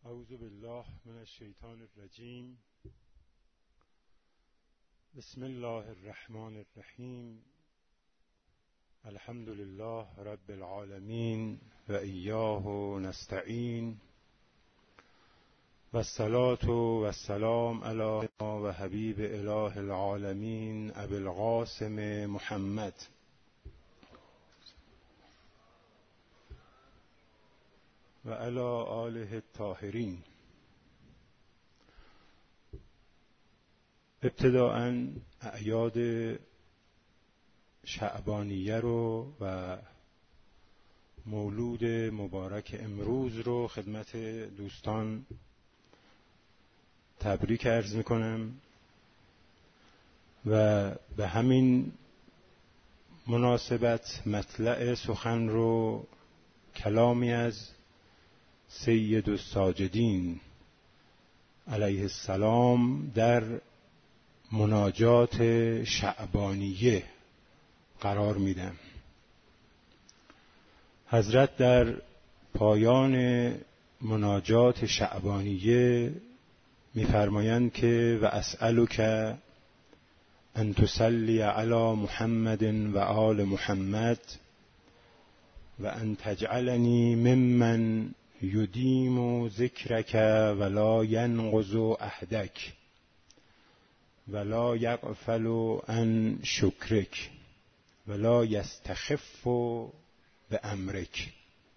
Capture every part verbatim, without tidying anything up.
اعوذ بالله من الشیطان الرجیم. بسم الله الرحمن الرحیم. الحمد لله رب العالمین و ایاه نستعین و الصلاة و السلام علی و حبیب اله العالمین ابی القاسم محمد و علی آله الطاهرین. ابتداءً اعیاد شعبانیه رو و مولود مبارک امروز رو خدمت دوستان تبریک عرض میکنم و به همین مناسبت مطلع سخن رو کلامی از سید الساجدین علیه السلام در مناجات شعبانیه قرار میدم. حضرت در پایان مناجات شعبانیه میفرمایند که و اسألک ان تصلی علی محمد و آل محمد و ان تجعلنی ممن یدیم ذکرک ولا ینقض عهدک ولا یغفل عن شکرک ولا یستخف بامرک.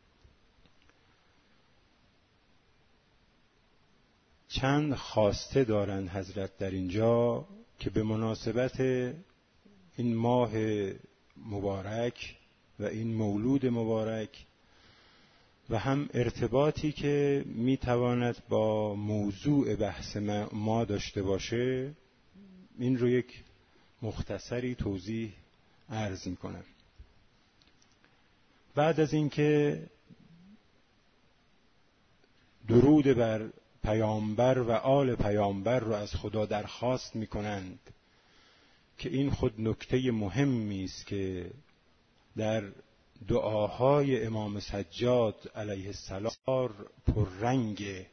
چند خواسته دارند حضرت در اینجا که به مناسبت این ماه مبارک و این مولود مبارک و هم ارتباطی که میتواند با موضوع بحث ما داشته باشه، این رو یک مختصری توضیح عرض میکنم. بعد از اینکه درود بر پیامبر و آل پیامبر رو از خدا درخواست میکنند که این خود نکته مهمی است که در دعاهای امام سجاد علیه السلام پررنگ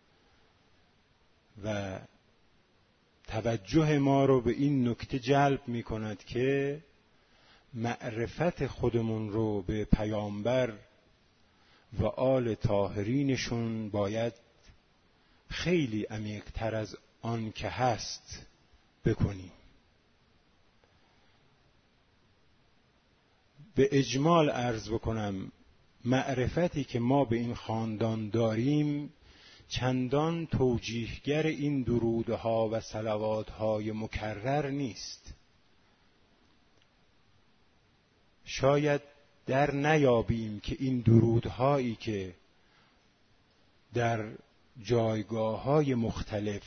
و توجه ما رو به این نکته جلب می کند که معرفت خودمون رو به پیامبر و آل طاهرینشون باید خیلی عمیق‌تر از آن که هست بکنیم. به اجمال عرض بکنم معرفتی که ما به این خاندان داریم چندان توجیهگر این درودها و صلواتهای مکرر نیست. شاید در نیابیم که این درودهایی که در جایگاه‌های مختلف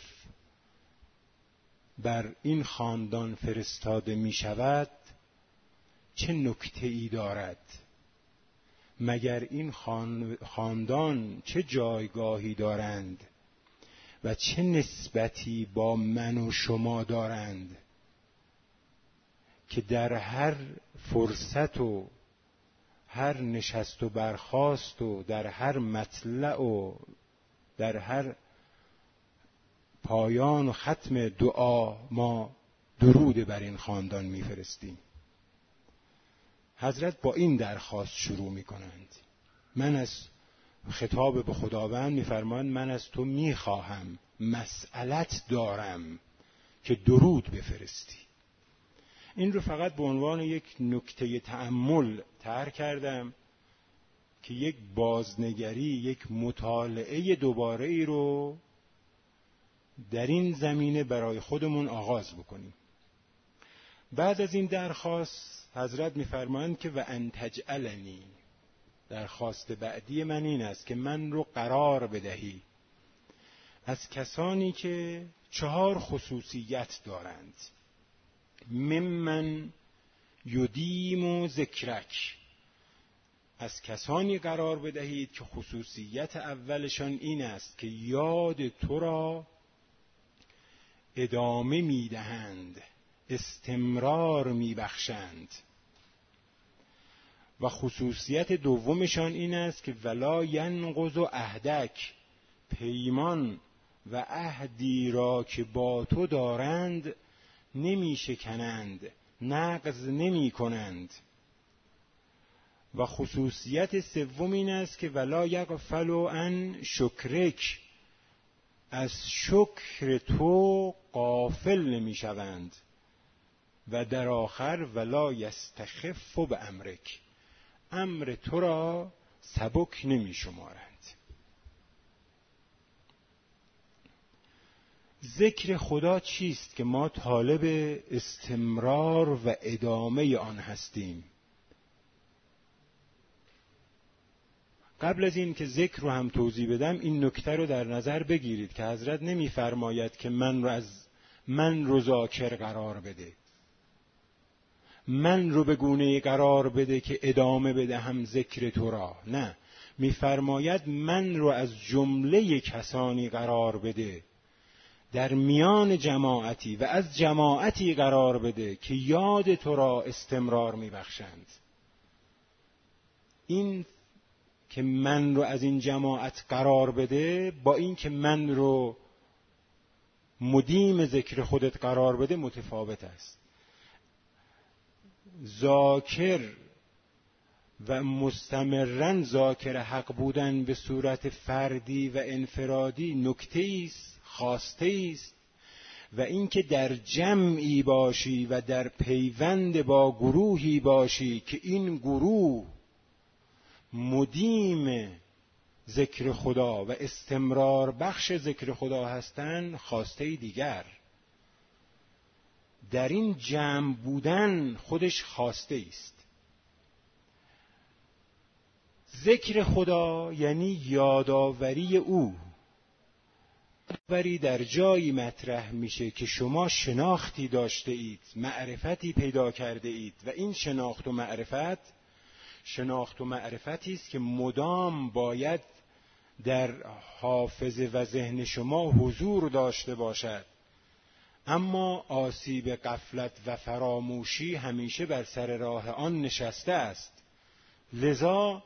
بر این خاندان فرستاده می شود چه نکته‌ای دارد، مگر این خاندان چه جایگاهی دارند و چه نسبتی با من و شما دارند که در هر فرصت و هر نشست و برخاست و در هر مطلع و در هر پایان و ختم دعا ما درود بر این خاندان میفرستیم. حضرت با این درخواست شروع می کنند. من از خطاب به خداوند می فرمایند من از تو می خواهم، مسئلت دارم که درود بفرستی. این رو فقط به عنوان یک نکته تأمل طرح کردم که یک بازنگری، یک مطالعه دوباره ای رو در این زمینه برای خودمون آغاز بکنیم. بعد از این درخواست حضرت می‌فرمایند که و ان تجعلنی، درخواست بعدی من این است که من رو قرار بدهی از کسانی که چهار خصوصیت دارند. ممن یدیم ذکرک، از کسانی قرار بدهید که خصوصیت اولشان این است که یاد تو را ادامه میدهند، استمرار میبخشند. و خصوصیت دومشان این است که ولا ینقض عهدک، پیمان و عهدی را که با تو دارند نمی شکنند، نقض نمی کنند. و خصوصیت سوم این است که ولا یغفلوا عن شکرک، از شکر تو غافل نمی شوند. و در آخر ولا یستخف بامرک، امر تو را سبک نمی شمارند. ذکر خدا چیست که ما طالب استمرار و ادامه آن هستیم؟ قبل از این که ذکر رو هم توضیح بدم این نکته رو در نظر بگیرید که حضرت نمی فرماید که من رو از من رو ذاکر قرار بده، من رو به گونه‌ای قرار بده که ادامه بده هم ذکر تو را. نه، می‌فرماید من رو از جمله کسانی قرار بده در میان جماعتی و از جماعتی قرار بده که یاد تو را استمرار می‌بخشند. این که من رو از این جماعت قرار بده با این که من رو مدیم ذکر خودت قرار بده متفاوت است. ذاکر و مستمرن ذاکر حق بودن به صورت فردی و انفرادی نکته است، خواسته است، و اینکه در جمعی باشی و در پیوند با گروهی باشی که این گروه مدیم ذکر خدا و استمرار بخش ذکر خدا هستند خواسته دیگر. در این جمع بودن خودش خواسته است. ذکر خدا یعنی یادآوری او. یادآوری در جایی مطرح میشه که شما شناختی داشته اید، معرفتی پیدا کرده اید و این شناخت و معرفت شناخت و معرفتی است که مدام باید در حافظه و ذهن شما حضور داشته باشد. اما آسیب غفلت و فراموشی همیشه بر سر راه آن نشسته است. لذا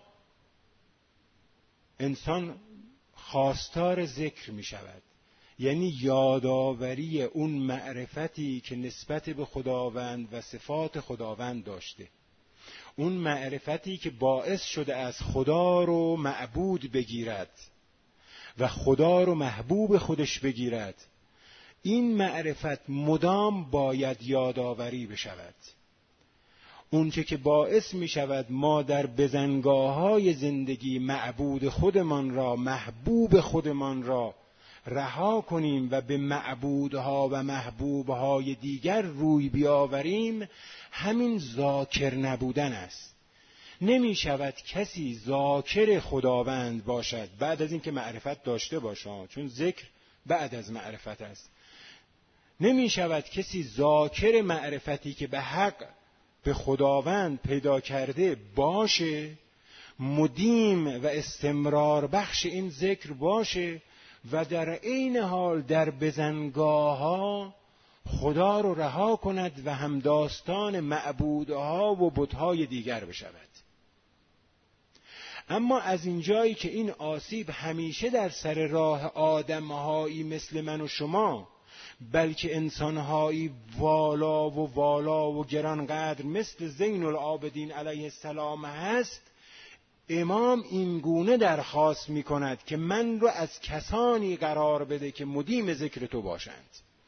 انسان خواستار ذکر می شود، یعنی یادآوری اون معرفتی که نسبت به خداوند و صفات خداوند داشته، اون معرفتی که باعث شده از خدا رو معبود بگیرد و خدا رو محبوب خودش بگیرد. این معرفت مدام باید یادآوری بشود. اونچه که باعث می شود ما در بزنگاه‌های زندگی معبود خودمان را، محبوب خودمان را رها کنیم و به معبودها و محبوبهای دیگر روی بیاوریم، همین ذاکر نبودن است. نمی شود کسی ذاکر خداوند باشد بعد از اینکه معرفت داشته باشد، چون ذکر بعد از معرفت است. نمی شود کسی ذاکر معرفتی که به حق به خداوند پیدا کرده باشه، مدیم و استمرار بخش این ذکر باشه و در عین حال در بزنگاه‌ها خدا رو رها کند و همداستان معبودها و بت‌های دیگر بشود. اما از اینجایی که این آسیب همیشه در سر راه آدم‌هایی مثل من و شما، بلکه انسان‌هایی والا و والا و گرانقدر مثل زین العابدین علیه السلام هست، امام این گونه درخواست می کند که من رو از کسانی قرار بده که مدیم ذکر تو باشند.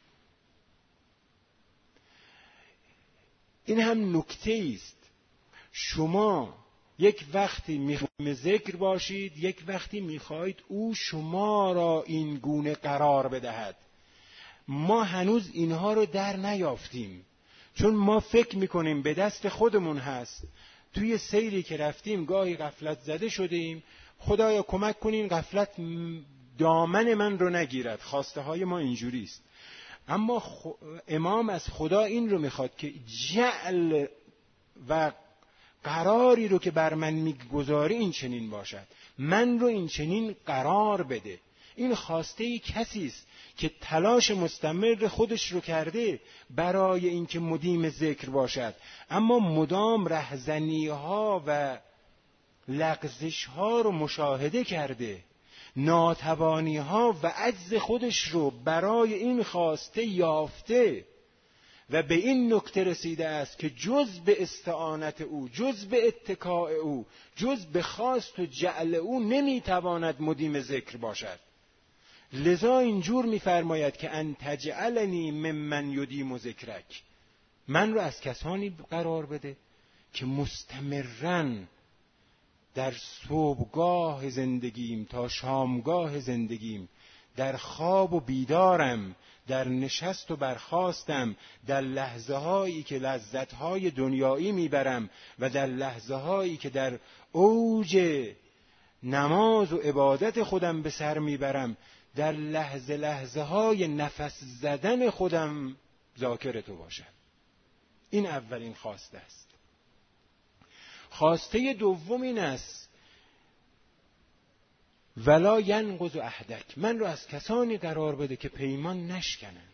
این هم نکته است. شما یک وقتی میخواید ذکر باشید، یک وقتی میخواید او شما را این گونه قرار بدهد. ما هنوز اینها رو در نیافتیم، چون ما فکر میکنیم به دست خودمون هست. توی سیری که رفتیم گاهی غفلت زده شدیم، خدایا کمک کنین غفلت دامن من رو نگیرد. خواسته های ما اینجوری است. اما خ... امام از خدا این رو میخواد که جعل و قراری رو که بر من میگذاری این چنین باشد، من رو این چنین قرار بده. این خواسته ای کسی است که تلاش مستمر خودش رو کرده برای اینکه مدیم ذکر باشد، اما مدام رهزنی ها و لغزش ها رو مشاهده کرده. ناتوانی ها و عجز خودش رو برای این خواسته یافته و به این نکته رسیده است که جز به استعانت او، جز به اتکاء او، جز به خواست و جعل او نمیتواند مدیم ذکر باشد. لذا اینجور میفرماید که ان تجعلنی ممن یدیم ذکرک، من رو از کسانی قرار بده که مستمراً در صبحگاه زندگیم تا شامگاه زندگیم، در خواب و بیدارم، در نشست و برخاستم، در لحظه هایی که لذت های دنیایی میبرم و در لحظه هایی که در اوج نماز و عبادت خودم به سر میبرم، در لحظه لحظه های نفس زدن خودم ذاکر تو باشم. این اولین خواسته است. خواسته دوم این است ولا ینقض عهدک، من رو از کسانی قرار بده که پیمان نشکنند.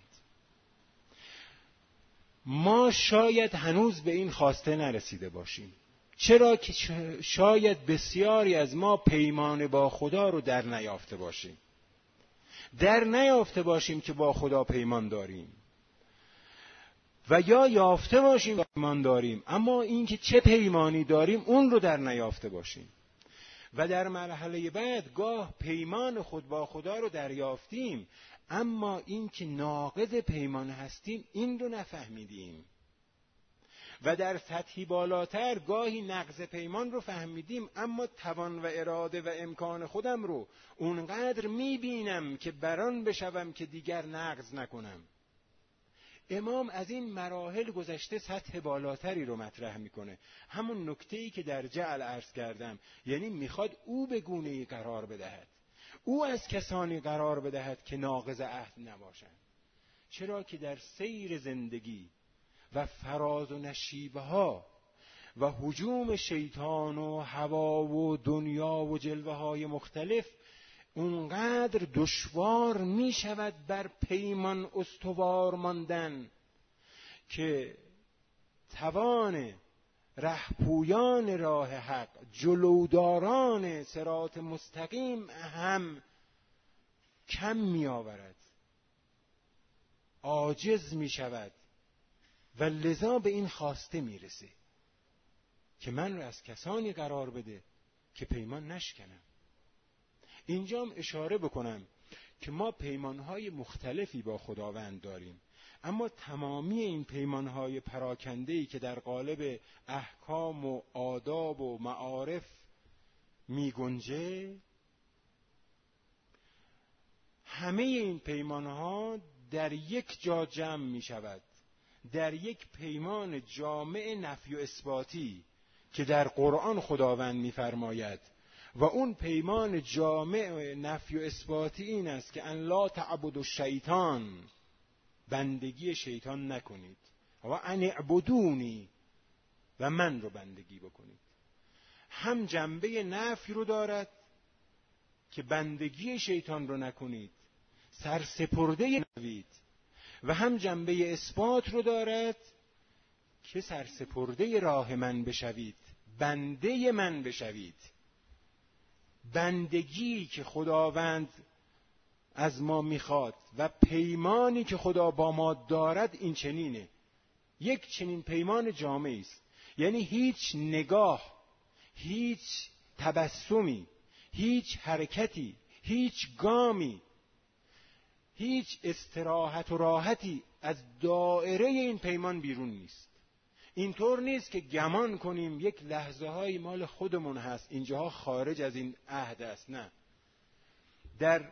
ما شاید هنوز به این خواسته نرسیده باشیم. چرا که شاید بسیاری از ما پیمان با خدا رو در نیافته باشیم. در نیافته باشیم که با خدا پیمان داریم، و یا یافته باشیم پیمان داریم اما این که چه پیمانی داریم اون رو در نیافته باشیم. و در مرحله بعد گاه پیمان خود با خدا رو دریافتیم اما این که ناقض پیمان هستیم این رو نفهمیدیم. و در سطحی بالاتر گاهی نقض پیمان رو فهمیدیم اما توان و اراده و امکان خودم رو اونقدر میبینم که بران بشوم که دیگر نقض نکنم. امام از این مراحل گذشته سطح بالاتری رو مطرح میکنه، همون نکته‌ای که در جعل عرض کردم، یعنی میخواد او به گونه‌ای قرار بدهد، او از کسانی قرار بدهد که ناقض عهد نباشند. چرا که در سیر زندگی و فراز و نشیبها و هجوم شیطان و هوا و دنیا و جلوه های مختلف اونقدر دشوار می شود بر پیمان استوار ماندن که توان رهپویان راه حق، جلوداران صراط مستقیم هم کم می آورد، عاجز می شود و لذا به این خواسته می رسه که من رو از کسانی قرار بده که پیمان نشکنم. اینجام اشاره بکنم که ما پیمانهای مختلفی با خداوند داریم، اما تمامی این پیمانهای پراکنده‌ای که در قالب احکام و آداب و معارف می گنجه، همه این پیمانها در یک جا جمع می شود، در یک پیمان جامع نفی و اثباتی که در قرآن خداوند می فرماید. و اون پیمان جامع نفی و اثباتی این است که ان لا تعبدوا الشیطان، بندگی شیطان نکنید، و ان اعبدونی، و من رو بندگی بکنید. هم جنبه نفی رو دارد که بندگی شیطان رو نکنید، سرسپرده نوید، و هم جنبه اثبات رو دارد که سرسپرده راه من بشوید، بنده من بشوید. بندگی که خداوند از ما میخواد و پیمانی که خدا با ما دارد این چنینه، یک چنین پیمان جامعی است. یعنی هیچ نگاه، هیچ تبسمی، هیچ حرکتی، هیچ گامی، هیچ استراحت و راحتی از دائره این پیمان بیرون نیست. اینطور نیست که گمان کنیم یک لحظه های مال خودمون هست، اینجاها خارج از این عهد است. نه، در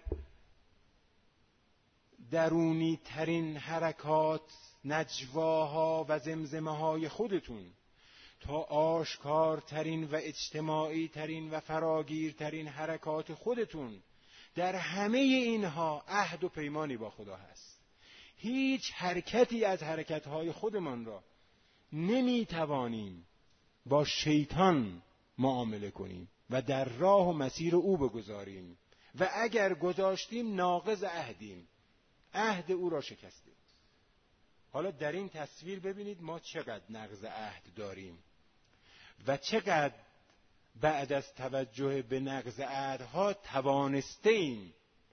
درونی ترین حرکات، نجواها و زمزمه های خودتون تا آشکارترین و اجتماعی ترین و فراگیر ترین حرکات خودتون، در همه اینها عهد و پیمانی با خدا هست. هیچ حرکتی از حرکتهای خودمان را نمی توانیم با شیطان معامله کنیم و در راه و مسیر او بگذاریم، و اگر گذاشتیم ناقض عهدیم، عهد او را شکستیم. حالا در این تصویر ببینید ما چقدر نقض عهد داریم و چقدر بعد از توجه به نقض عهدها توانستیم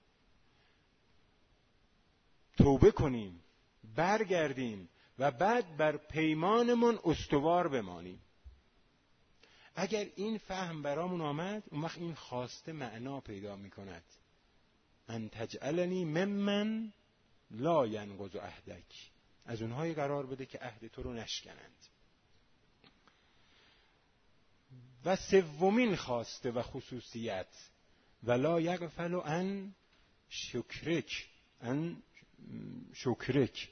توبه کنیم، برگردیم و بعد بر پیمانمون استوار بمانیم. اگر این فهم برامون آمد، اون وقت این خواسته معنا پیدا میکند. ان تجعلنی ممن لا ینقض عهدک، از اونهایی قرار بده که عهد تو رو نشکنند. و سومین خواسته و خصوصیت، ولا یغفل عن شکرک، عن شکرک،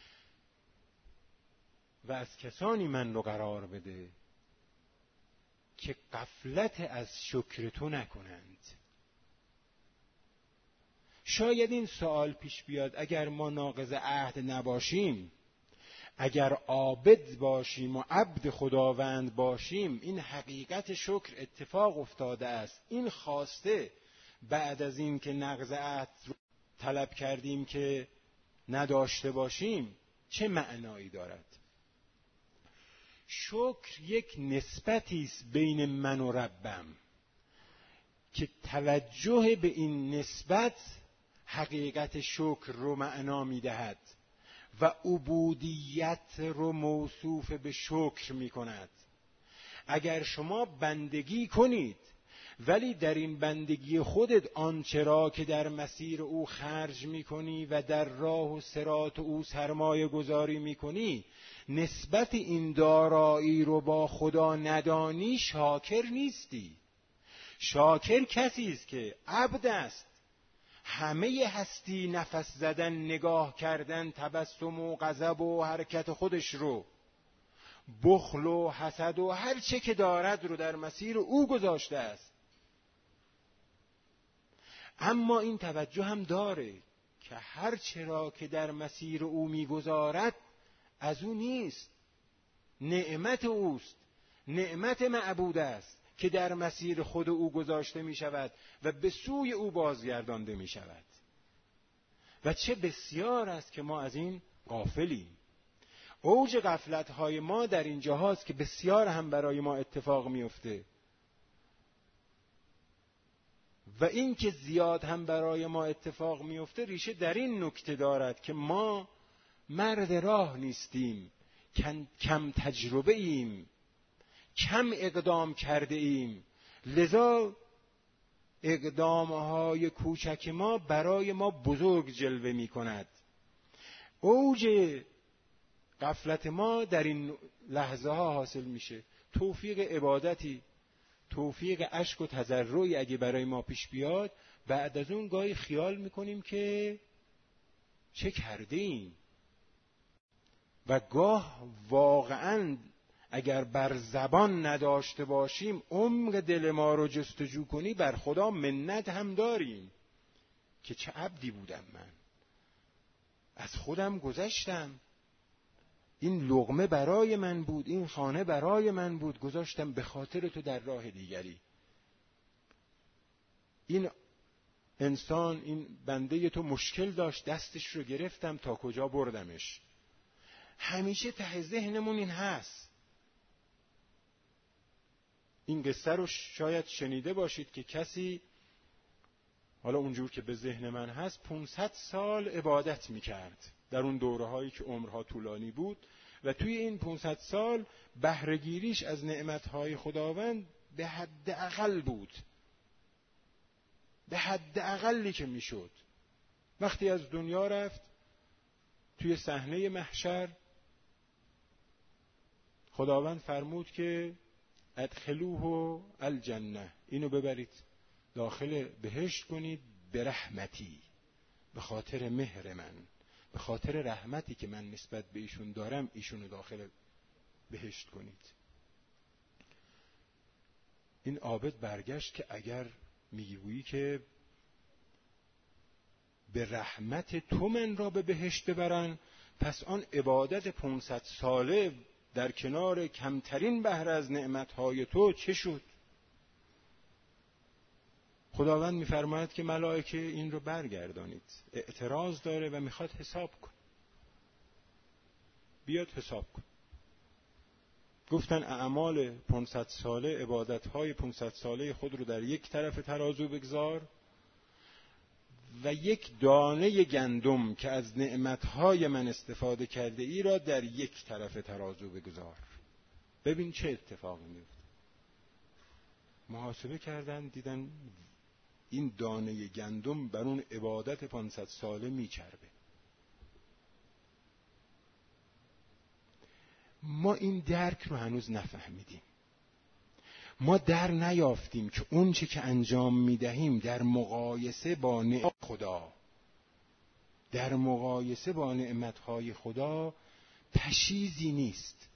و از کسانی من رو قرار بده که غفلت از شکر تو نکنند. شاید این سوال پیش بیاد، اگر ما ناقض عهد نباشیم، اگر عابد باشیم و عبد خداوند باشیم، این حقیقت شکر اتفاق افتاده است. این خواسته بعد از این که نقض عهد رو طلب کردیم که نداشته باشیم، چه معنایی دارد؟ شکر یک نسبتی است بین من و ربم که توجه به این نسبت حقیقت شکر رو معنا می‌دهد و عبودیت رو موصوف به شکر می‌کند. اگر شما بندگی کنید ولی در این بندگی خودت آنچه را که در مسیر او خرج می‌کنی و در راه و صراط او سرمایه گذاری می‌کنی، نسبت این دارایی رو با خدا ندانی، شاکر نیستی. شاکر کسی است که عبد است، همه هستی نفس زدن، نگاه کردن، تبسم و غضب و حرکت خودش رو، بخل و حسد و هر چه که دارد رو در مسیر او گذاشته است. اما این توجه هم داره که هر چه را که در مسیر او میگذارد از او نیست، نعمت اوست، نعمت معبود است که در مسیر خود او گذاشته می شود و به سوی او بازگردانده می شود. و چه بسیار است که ما از این غافلیم. اوج غفلت‌های ما در این جاهاست که بسیار هم برای ما اتفاق میفته و این که زیاد هم برای ما اتفاق میفته ریشه در این نکته دارد که ما مرد راه نیستیم، کم تجربه ایم، کم اقدام کرده ایم، لذا اقدامهای کوچک ما برای ما بزرگ جلوه می کند. اوج غفلت ما در این لحظه ها حاصل میشه. توفیق عبادتی، توفیق اشک و تضرعی اگه برای ما پیش بیاد، بعد از اون گاهی خیال میکنیم که چه کرده ایم، و گاه واقعاً اگر بر زبان نداشته باشیم، عمق دل ما رو جستجو کنی، بر خدا منت هم داریم که چه عبدی بودم من، از خودم گذشتم، این لقمه برای من بود، این خانه برای من بود، گذاشتم به خاطر تو در راه دیگری. این انسان، این بنده تو مشکل داشت، دستش رو گرفتم تا کجا بردمش. همیشه ته ذهنمون این هست. این قصه رو شاید شنیده باشید که کسی، حالا اونجور که به ذهن من هست، پانصد سال عبادت میکرد در اون دوره هایی که عمرها طولانی بود و توی این پانصد سال بهره‌گیریش از نعمتهای خداوند به حد اقل بود، به حد اقلی که میشد. وقتی از دنیا رفت، توی صحنه محشر خداوند فرمود که ادخلوه الجنه، اینو ببرید داخل بهشت کنید، به رحمتی، به خاطر مهر من، به خاطر رحمتی که من نسبت به ایشون دارم، ایشونو داخل بهشت کنید. این عابد برگشت که اگر میگویی که به رحمت تو من را به بهشت ببرن، پس آن عبادت پانصد ساله در کنار کمترین بهره از نعمتهای تو چه شد؟ خداوند می‌فرماید که ملائکه این رو برگردانید، اعتراض داره و میخواد حساب کن، بیاد حساب کن. گفتن اعمال پانصد ساله، عبادت‌های پانصد ساله خود رو در یک طرف ترازو بگذار و یک دانه گندم که از نعمت‌های من استفاده کرده ای را در یک طرف ترازو بگذار. ببین چه اتفاقی میفته. محاسبه کردن، دیدن این دانه گندم بر اون عبادت پانصد ساله میچربه. ما این درک رو هنوز نفهمیدیم. ما در نیافتیم که اون چه که انجام میدهیم در مقایسه با نعمت خدا، در مقایسه با نعمتهای خدا پشیزی نیست.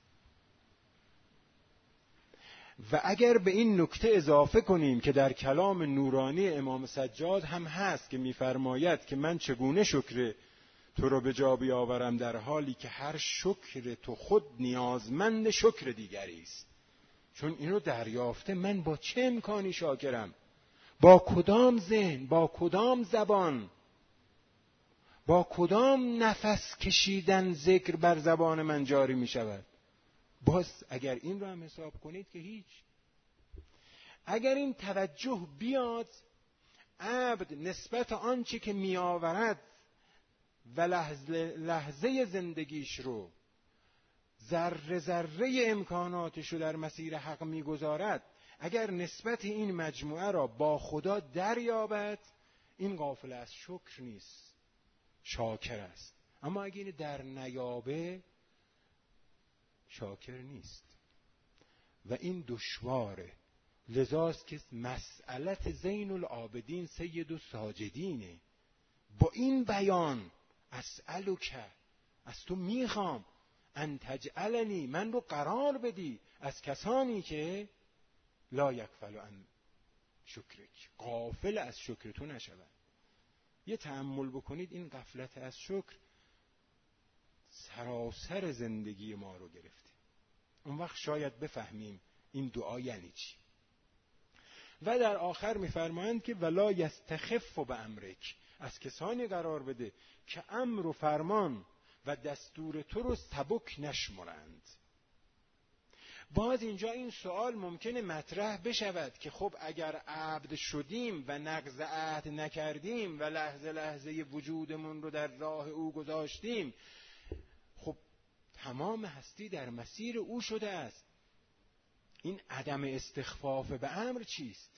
و اگر به این نکته اضافه کنیم که در کلام نورانی امام سجاد هم هست که می‌فرماید که من چگونه شکر تو رو به جا بیاورم در حالی که هر شکر تو خود نیازمند شکر دیگری است. چون اینو دریافته من با چه امکانی شاکرم؟ با کدام ذهن، با کدام زبان، با کدام نفس کشیدن ذکر بر زبان من جاری می شود؟ باز اگر این رو هم حساب کنید که هیچ. اگر این توجه بیاد، عبد نسبت آنچه که می آورد و لحظه, لحظه زندگیش رو، ذره ذره امکاناتش رو در مسیر حق میگذارد، اگر نسبت این مجموعه را با خدا دریابد، این غافل از شکر نیست، شاکر است. اما اگر این در نیابه، شاکر نیست و این دشواره. لذاست که مسئلت زین العابدین سید الساجدینه. با این بیان اسألک، از تو میخوام ان تجعلنی، من رو قرار بدی از کسانی که لا یغفلوا عن شکرک، غافل از شکر تو نشوند. یه تأمل بکنید، این غفلت از شکر سراسر زندگی ما رو گرفته. اون وقت شاید بفهمیم این دعا یعنی چی. و در آخر میفرمایند که ولا یستخف بامرک، از کسانی قرار بده که امر و فرمان و دستور تو رو سبک نشمرند. باز اینجا این سوال ممکنه مطرح بشود که خب اگر عبد شدیم و نقض عهد نکردیم و لحظه لحظه وجودمون رو در راه او گذاشتیم، خب تمام هستی در مسیر او شده است. این عدم استخفاف به امر چیست؟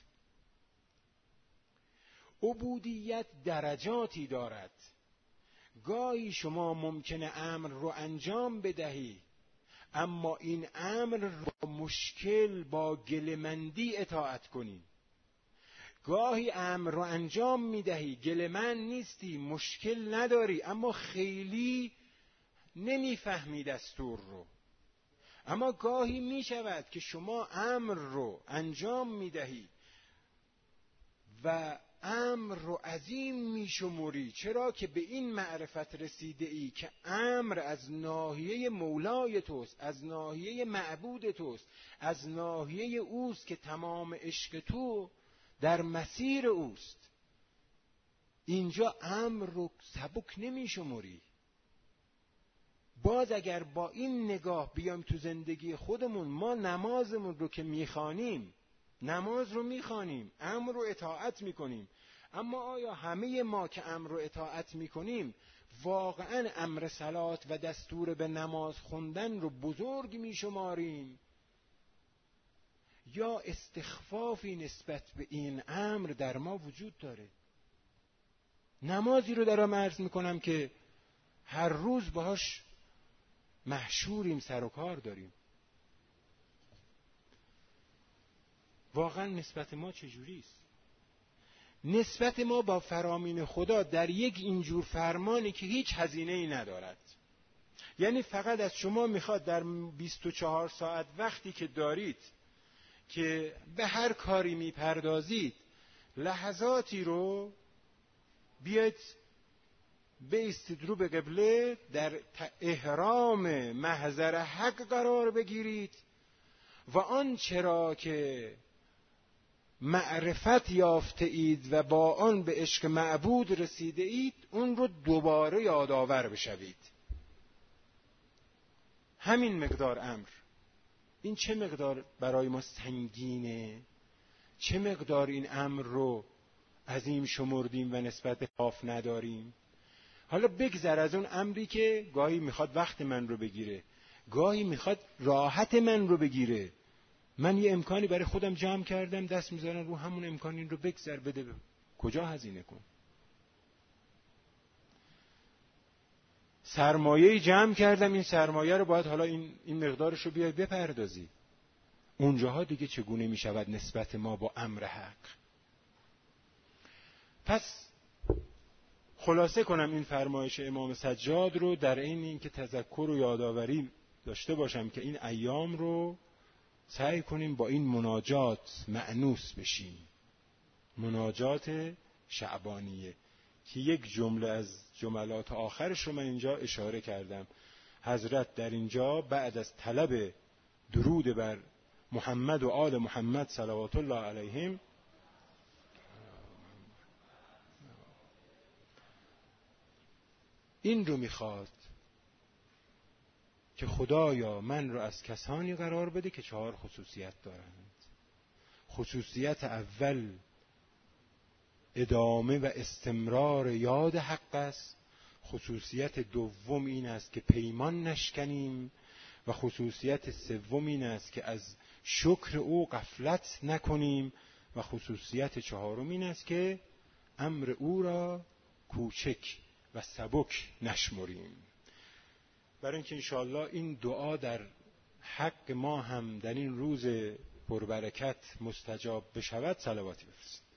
عبودیت درجاتی دارد. گاهی شما ممکنه امر رو انجام بدهی، اما این امر رو مشکل با گلمندی اطاعت کنی. گاهی امر رو انجام میدهی، گلمند نیستی، مشکل نداری، اما خیلی نمیفهمی دستور رو. اما گاهی میشود که شما امر رو انجام میدهی و امر رو عظیم میشمری. چرا؟ که به این معرفت رسیده ای که امر از ناحیه مولای توست، از ناحیه معبود توست، از ناحیه اوست که تمام عشق تو در مسیر اوست. اینجا امر رو سبک نمیشمری. باز اگر با این نگاه بیام تو زندگی خودمون، ما نمازمون رو که میخوانیم، نماز رو میخوانیم، امر رو اطاعت میکنیم، اما آیا همه ما که امر رو اطاعت میکنیم واقعا امر صلات و دستور به نماز خوندن رو بزرگ میشماریم، یا استخفافی نسبت به این امر در ما وجود داره؟ نمازی رو دارم عرض میکنم که هر روز باهاش محشوریم، سر و کار داریم. واقعا نسبت ما چجوریست؟ نسبت ما با فرامین خدا در یک اینجور فرمانی که هیچ هزینه‌ای ندارد. یعنی فقط از شما میخواد در بیست و چهار ساعت وقتی که دارید که به هر کاری میپردازید، لحظاتی رو بیاید بایستید رو به قبله، در احرام محضر حق قرار بگیرید و آن چرا که معرفت یافته اید و با آن به عشق معبود رسیده اید، اون رو دوباره یادآور بشوید. همین مقدار امر. این چه مقدار برای ما سنگینه، چه مقدار این امر رو عظیم شمردیم و نسبت به خوف نداریم. حالا بگذر از اون امری که گاهی میخواد وقت من رو بگیره، گاهی میخواد راحت من رو بگیره. من یه امکانی برای خودم جمع کردم، دست میذارم رو همون امکان، این رو بگذر بده، کجا هزینه کن. سرمایه جمع کردم، این سرمایه رو باید حالا این این مقدارش رو بیای بپردازی. اونجاها دیگه چگونه میشود نسبت ما با امر حق؟ پس خلاصه کنم این فرمایش امام سجاد رو در این این که تذکر و یادآوری داشته باشم که این ایام رو سعی کنیم با این مناجات مأنوس بشیم. مناجات شعبانیه که یک جمله از جملات آخرش رو من اینجا اشاره کردم. حضرت در اینجا بعد از طلب درود بر محمد و آل محمد صلوات الله علیهم این رو میخواد که خدایا من رو از کسانی قرار بده که چهار خصوصیت دارند. خصوصیت اول ادامه و استمرار یاد حق است. خصوصیت دوم این است که پیمان نشکنیم و خصوصیت سوم این است که از شکر او غفلت نکنیم و خصوصیت چهارم این است که امر او را کوچک و سبک نشمریم. برای اینکه انشاءالله این دعا در حق ما هم در این روز پربرکت مستجاب بشود صلواتی بفرستید.